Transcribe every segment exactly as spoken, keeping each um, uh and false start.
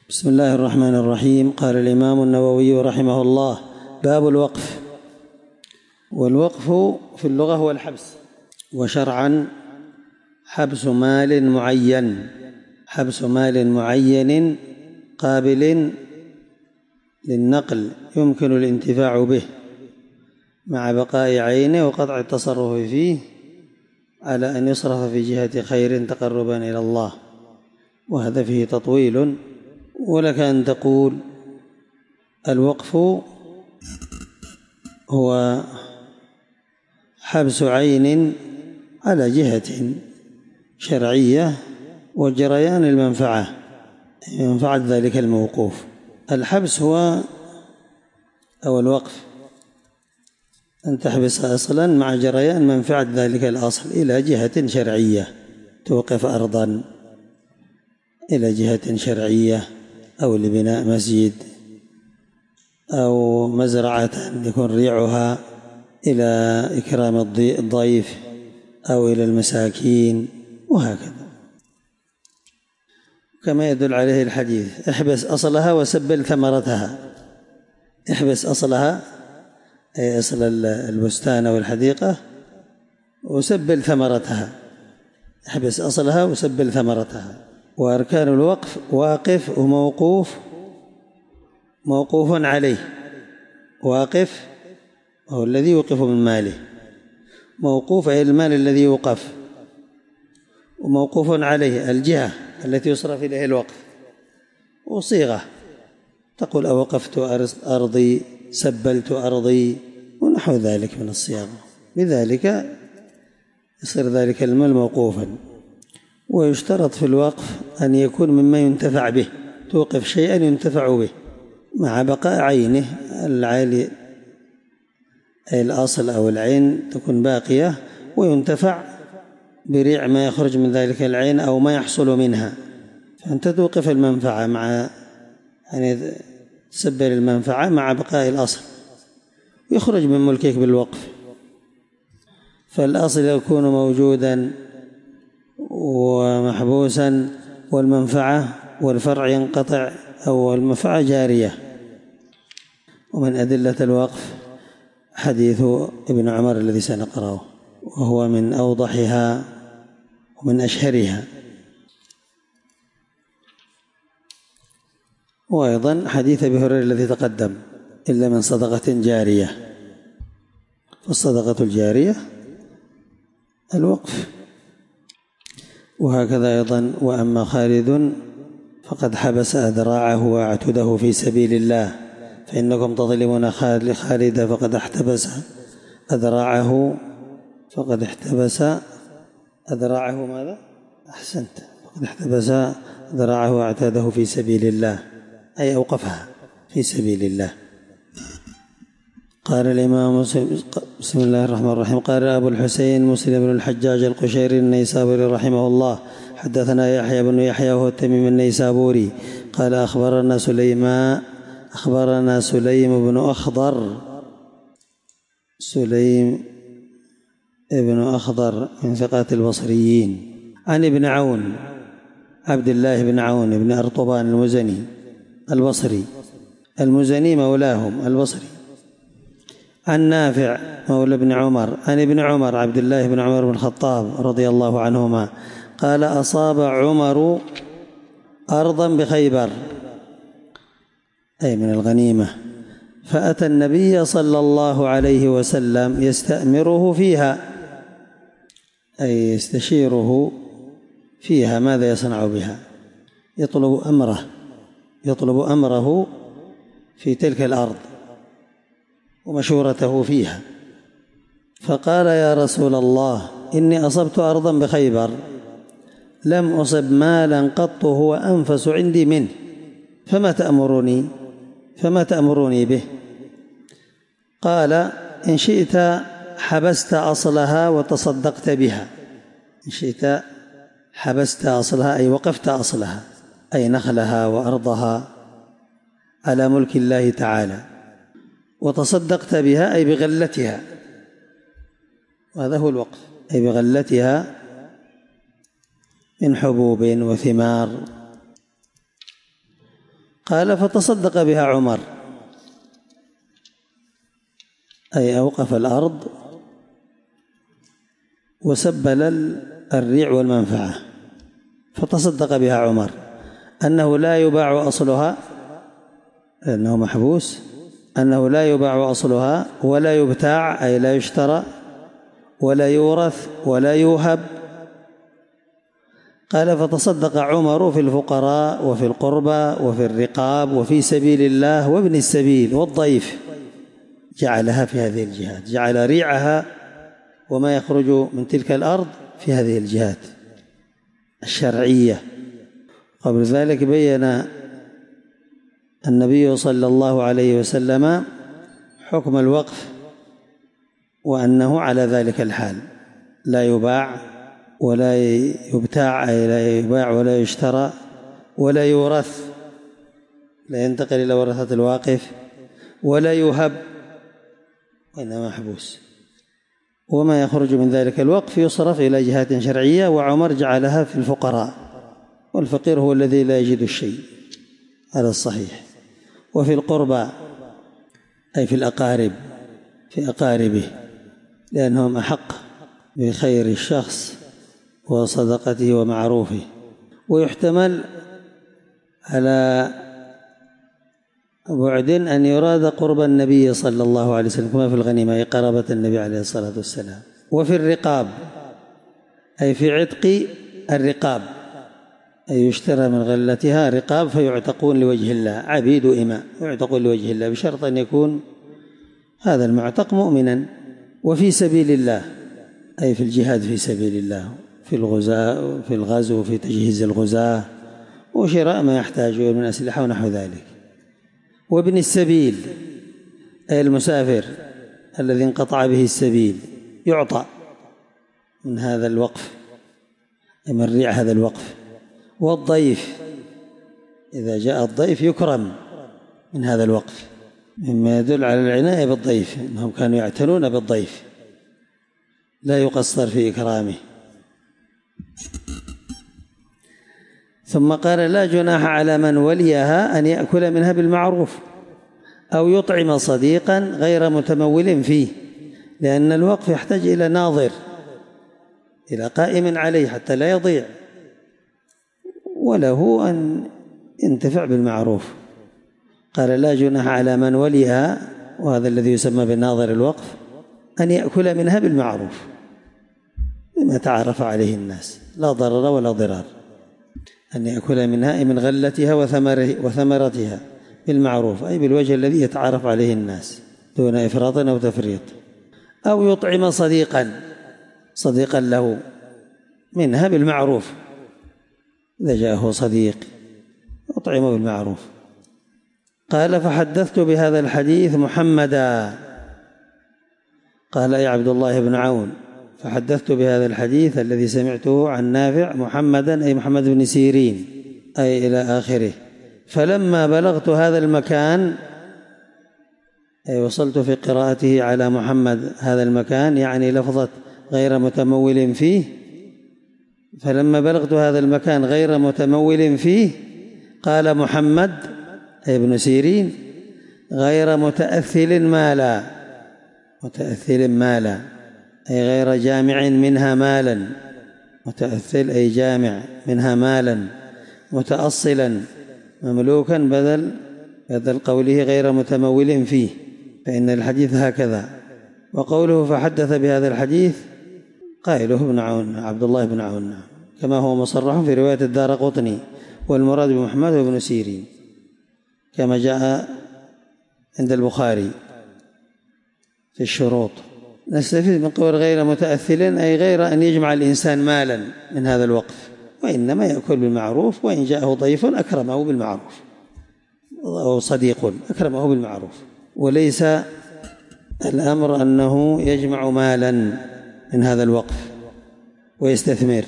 بسم الله الرحمن الرحيم. قال الإمام النووي رحمه الله: باب الوقف. والوقف في اللغة هو الحبس، وشرعا حبس مال معين حبس مال معين قابل للنقل يمكن الانتفاع به مع بقاء عينه وقطع التصرف فيه على أن يصرف في جهة خير تقربا إلى الله، وهذا فيه تطويل. ولك أن تقول: الوقف هو حبس عين على جهة شرعية وجريان المنفعة منفعة ذلك الموقوف. الحبس هو أو الوقف أن تحبس أصلا مع جريان منفعة ذلك الأصل إلى جهة شرعية، توقف أرضا إلى جهة شرعية، أو لبناء مسجد، أو مزرعة يكون ريعها إلى إكرام الضيف أو إلى المساكين، وهكذا، كما يدل عليه الحديث: احبس أصلها وسبل ثمرتها. احبس أصلها أي أصل البستان أو الحديقة، وسبل ثمرتها. احبس أصلها وسبل ثمرتها. وأركان الوقف: واقف وموقوف موقوف عليه. واقف هو الذي يوقف من ماله، موقوف أي المال الذي يوقف، وموقوف عليه الجهة التي يصرف إليه الوقف. وصيغة تقول: أوقفت أرضي، سبلت أرضي، ونحو ذلك من الصيغ، بذلك يصير ذلك المال موقوفا. ويشترط في الوقف أن يكون مما ينتفع به، توقف شيئا ينتفع به مع بقاء عينه العالي، أي الأصل أو العين تكون باقية، وينتفع بريع ما يخرج من ذلك العين أو ما يحصل منها. فأنت توقف المنفعة مع يعني تسبل المنفعة مع بقاء الأصل، يخرج من ملكك بالوقف. فالأصل يكون موجودا ومحبوسا، والمنفعة والفرع ينقطع أو المنفعة جارية. ومن أدلة الوقف حديث ابن عمر الذي سنقرأه، وهو من أوضحها ومن أشهرها. وأيضا حديث أبي هريرة الذي تقدم: إلا من صدقة جارية. فالصدقة الجارية الوقف. وهكذا أيضا: وأما خالد فقد حبس أذراعه وأعتده في سبيل الله، فإنكم تظلمون خالد فقد احتبس أذراعه فقد احتبس أذراعه ماذا؟ أحسنت، فقد احتبس أذراعه وأعتده في سبيل الله، أي أوقفها في سبيل الله. قال الإمام مسلم: بسم الله الرحمن الرحيم. قال أبو الحسين مسلم بن الحجاج القشيري النيسابوري رحمه الله: حدثنا يحيى بن يحيى وهو التميمي النيسابوري قال: أخبرنا سليمان أخبرنا سليم بن أخضر سليم ابن أخضر من ثقات البصريين، عن ابن عون عبد الله بن عون بن أرطبان المزني البصري المزني مولاهم البصري، عن نافع مولى ابن عمر عن ابن عمر عبد الله بن عمر بن الخطاب رضي الله عنهما قال: أصاب عمر أرضا بخيبر، أي من الغنيمة، فأتى النبي صلى الله عليه وسلم يستأمره فيها، أي يستشيره فيها ماذا يصنع بها، يطلب أمره يطلب أمره في تلك الأرض ومشورته فيها. فقال: يا رسول الله، إني أصبت أرضا بخيبر لم أصب مالا قط هو أنفس عندي منه، فما تأمرني فما تأمرني به؟ قال: إن شئت حبست أصلها وتصدقت بها. إن شئت حبست أصلها أي وقفت أصلها، أي نخلها وأرضها على ملك الله تعالى، وتصدقت بها أي بغلتها، وهذا هو الوقف، أي بغلتها من حبوب وثمار. قال فتصدق بها عمر، أي أوقف الأرض وسبل الريع والمنفعة، فتصدق بها عمر، أنه لا يباع أصلها لأنه محبوس، أنه لا يباع أصلها ولا يبتاع أي لا يشترى ولا يورث ولا يوهب. قال فتصدق عمر في الفقراء وفي القربى وفي الرقاب وفي سبيل الله وابن السبيل والضيف، جعلها في هذه الجهات، جعل ريعها وما يخرج من تلك الأرض في هذه الجهات الشرعية. قبل ذلك بين النبي صلى الله عليه وسلم حكم الوقف وأنه على ذلك الحال، لا يباع ولا يبتاع أي لا يباع ولا يشترى ولا يورث، لا ينتقل إلى ورثة الواقف، ولا يوهب وإنما محبوس، وما يخرج من ذلك الوقف يصرف إلى جهات شرعية. وعمر جعلها في الفقراء، والفقير هو الذي لا يجد الشيء، هذا الصحيح. وفي القربى أي في الأقارب، في أقاربه، لأنهم أحق بخير الشخص وصدقته ومعروفه. ويحتمل على بعد أن يراد قرب النبي صلى الله عليه وسلم كما في الغنيمة، أي قرابة النبي عليه الصلاة والسلام. وفي الرقاب أي في عتق الرقاب، أي يشترى من غلتها رقاب فيعتقون لوجه الله، عبيد إماء يعتقون لوجه الله بشرط أن يكون هذا المعتق مؤمنا. وفي سبيل الله أي في الجهاد في سبيل الله، في الغزاة في الغزو في تجهيز الغزاة وشراء ما يحتاجه من أسلحة ونحو ذلك. وابن السبيل أي المسافر الذي انقطع به السبيل يعطى من هذا الوقف، من ريع هذا الوقف. والضيف إذا جاء الضيف يكرم من هذا الوقف، مما يدل على العناية بالضيف، أنهم كانوا يعتنون بالضيف لا يقصر في إكرامه. ثم قال لا جناح على من وليها أن يأكل منها بالمعروف أو يطعم صديقا غير متمول فيه، لأن الوقف يحتاج إلى ناظر، إلى قائم عليه حتى لا يضيع، وله أن ينتفع بالمعروف. قال لا جناح على من وليها، وهذا الذي يسمى بناظر الوقف، أن يأكل منها بالمعروف بما تعرف عليه الناس، لا ضرر ولا ضرار، أن يأكل منها من غلتها وثمرتها بالمعروف، أي بالوجه الذي يتعارف عليه الناس دون إفراط أو تفريط. أو يطعم صديقا صديقا له منها بالمعروف، إذا جاءه صديق يطعمه بالمعروف. قال فحدثت بهذا الحديث محمدا، قال يا عبد الله بن عون فحدثت بهذا الحديث الذي سمعته عن نافع محمدا أي محمد بن سيرين أي إلى آخره. فلما بلغت هذا المكان أي وصلت في قراءته على محمد هذا المكان، يعني لفظة غير متمول فيه، فلما بلغت هذا المكان غير متمول فيه قال محمد أي ابن سيرين غير متأثل مالا، متأثل مالا أي غير جامع منها مالا، متأثل أي جامع منها مالا، متأصلا مملوكا بدل بدل قوله غير متمول فيه، فإن الحديث هكذا. وقوله فحدث بهذا الحديث قائله ابن عون عبد الله بن عون، كما هو مصرح في رواية الدارقطني، والمراد بمحمد بن سيرين كما جاء عند البخاري في الشروط. نستفيد من قول غير متأثل أي غير أن يجمع الإنسان مالا من هذا الوقف، وإنما يأكل بالمعروف، وإن جاءه ضيف أكرمه بالمعروف أو صديق أكرمه بالمعروف، وليس الأمر أنه يجمع مالا من هذا الوقف ويستثمر،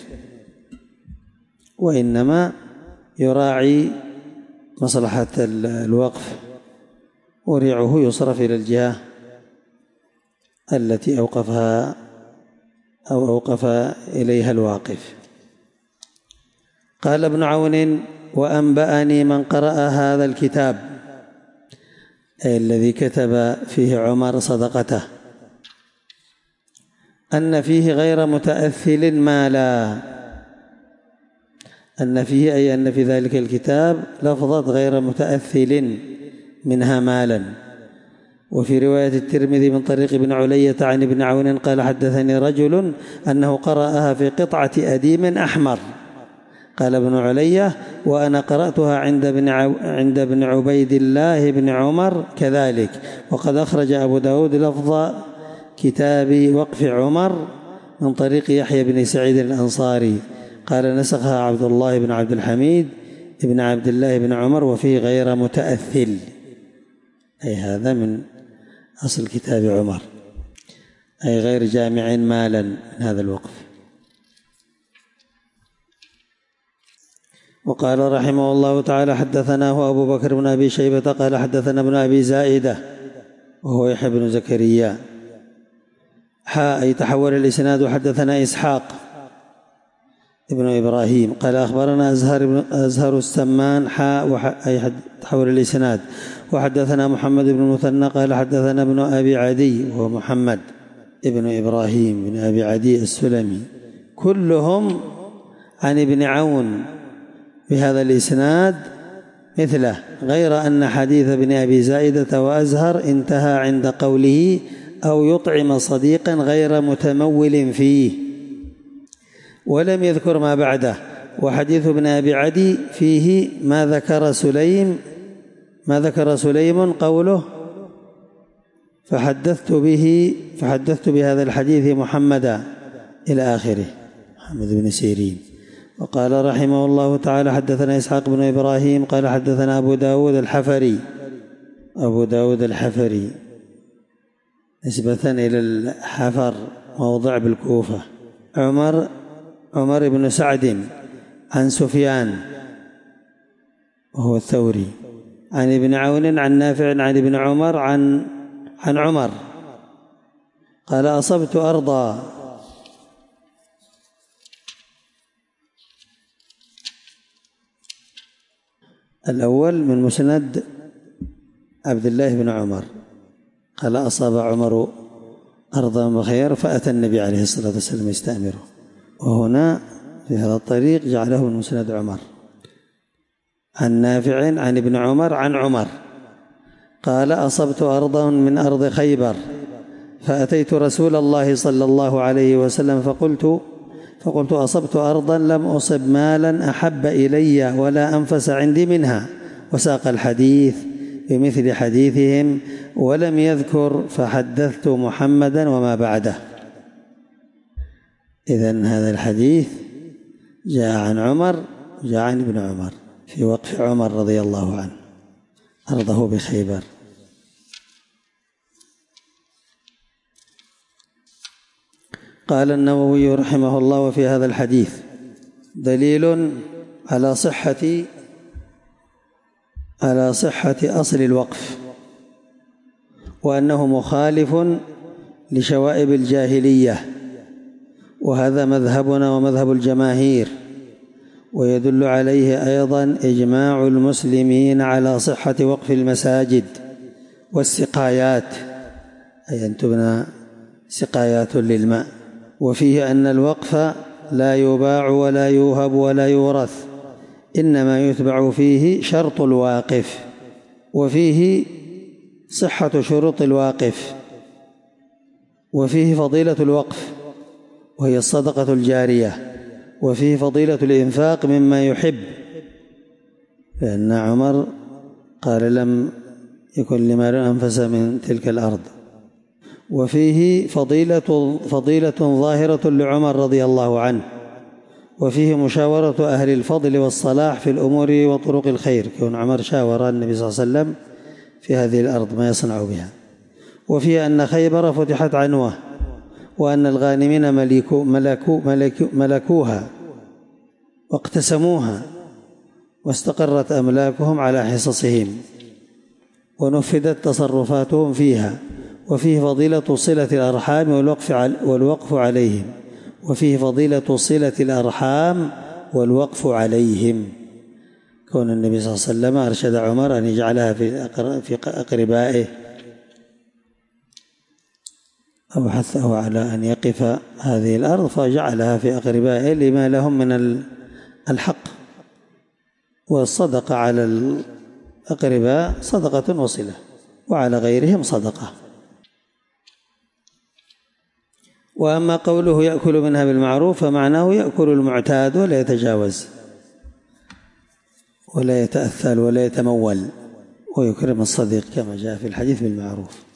وإنما يراعي مصلحة الوقف وريعه يصرف إلى الجهة التي أوقفها أو أوقف إليها الواقف. قال ابن عون وأنبأني من قرأ هذا الكتاب، أي الذي كتب فيه عمر صدقته، أن فيه غير متأثل مالا، أن فيه أي أن في ذلك الكتاب لفظة غير متأثل منها مالا. وفي رواية الترمذي من طريق ابن علية عن ابن عون قال حدثني رجل أنه قرأها في قطعة أديم أحمر. قال ابن علية وأنا قرأتها عند ابن عند ابن عبيد الله بن عمر كذلك. وقد أخرج أبو داود لفظ كتاب وقف عمر من طريق يحيى بن سعيد الأنصاري قال نسخها عبد الله بن عبد الحميد ابن عبد الله بن عمر وفيه غير متأثل، أي هذا من أصل كتاب عمر، أي غير جامع مالا من هذا الوقف. وقال رحمه الله تعالى حدثناه أبو بكر بن أبي شيبة قال حدثنا ابن أبي زائدة وهو يحيى بن زكريا حاء أي تحول الإسناد وحدثنا إسحاق ابن إبراهيم قال أخبرنا أزهر, بن أزهر السمان حاء أي تحول الإسناد وحدثنا محمد بن المثنى قال حدثنا ابن أبي عدي وهو محمد ابن إبراهيم بن أبي عدي السلمي كلهم عن ابن عون بهذا الإسناد مثله، غير أن حديث ابن أبي زائدة وأزهر انتهى عند قوله أو يطعم صديقا غير متمول فيه، ولم يذكر ما بعده. وحديث ابن أبي عدي فيه ما ذكر سليم ما ذكر سليم قوله فحدثت به فحدثت بهذا الحديث محمدا إلى آخره، محمد بن سيرين. وقال رحمه الله تعالى حدثنا إسحاق بن إبراهيم قال حدثنا أبو داود الحفري أبو داود الحفري نسبة إلى الحفر موضع بالكوفة عمر عمر بن سعد عن سفيان وهو الثوري عن ابن عون عن نافع عن ابن عمر عن عن عمر قال أصبت أرضا الأول من مسند عبد الله بن عمر قال أصاب عمر أرضا بخير فأتى النبي عليه الصلاة والسلام يستأمره، وهنا في هذا الطريق جعله من مسند عمر عن نافع عن ابن عمر عن عمر قال أصبت أرضا من أرض خيبر فأتيت رسول الله صلى الله عليه وسلم فقلت فقلت أصبت أرضا لم أصب مالا أحب إلي ولا أنفس عندي منها، وساق الحديث بمثل حديثهم ولم يذكر فحدثت محمدا وما بعده. إذن هذا الحديث جاء عن عمر جاء عن ابن عمر في وقف عمر رضي الله عنه أرضه بخيبر. قال النووي رحمه الله وفي هذا الحديث دليل على صحة على صحة أصل الوقف وأنه مخالف لشوائب الجاهلية، وهذا مذهبنا ومذهب الجماهير، ويدل عليه أيضا إجماع المسلمين على صحة وقف المساجد والسقايات، أي أن تبنى سقايات للماء. وفيه أن الوقف لا يباع ولا يوهب ولا يورث، إنما يتبع فيه شرط الواقف، وفيه صحة شروط الواقف، وفيه فضيلة الوقف وهي الصدقة الجارية، وفيه فضيلة الإنفاق مما يحب، لأن عمر قال لم يكن لمال أنفس من تلك الأرض. وفيه فضيلة, فضيلة ظاهرة لعمر رضي الله عنه، وفيه مشاورة أهل الفضل والصلاح في الأمور وطرق الخير، كون عمر شاور النبي صلى الله عليه وسلم في هذه الأرض ما يصنع بها. وفيه أن خيبر فتحت عنوة، وأن الغانمين ملكو ملكو ملكو ملكوها واقتسموها واستقرت أملاكهم على حصصهم ونفذت تصرفاتهم فيها. وفيه فضيلة صلة الأرحام والوقف والوقف عليهم وفيه فضيلة صلة الأرحام والوقف عليهم، كون النبي صلى الله عليه وسلم أرشد عمر أن يجعلها في أقربائه أو حثه على أن يقف هذه الأرض فجعلها في أقربائه لما لهم من الحق. والصدقة على الأقرباء صدقة وصلة، وعلى غيرهم صدقة. وأما قوله يأكل منها بالمعروف فمعناه يأكل المعتاد ولا يتجاوز ولا يتأثل ولا يتمول، ويكرم الصديق كما جاء في الحديث بالمعروف.